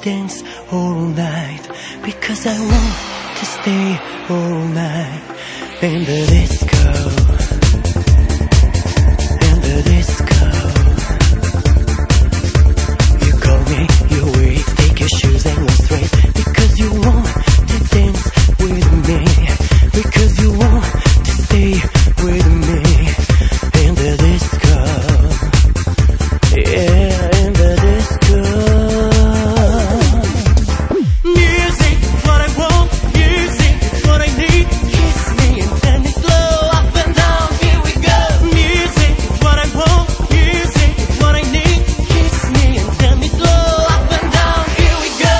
dance all night, because I want to stay all night in the disco, in the disco. You call me, you wait, take your shoes and go straight, because you want to dance with me, because you want to stay with me in the disco. Yeah, in the disco. Music, what I want. Music, what I need. Kiss me and then it slow up and down. Here we go. Music, what I want. Music, what I need. Kiss me and then it slow up and down. Here we go.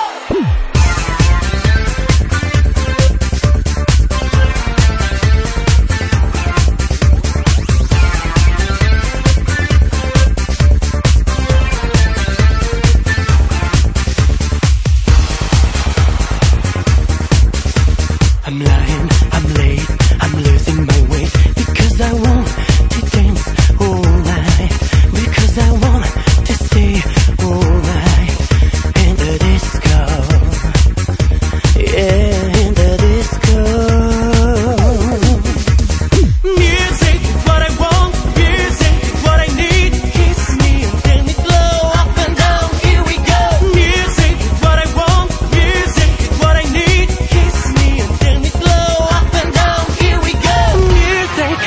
I'm lying, I'm late, I'm losing my weight, because I want to dance all night, because I want to stay all night in the disco. Yeah, in the disco. Music, what I want. Music, what I need. Kiss me and then it slow up and down. Here we go. Music, what I want. Music, what I need. Kiss me and then it slow up and down. Here we go. Music.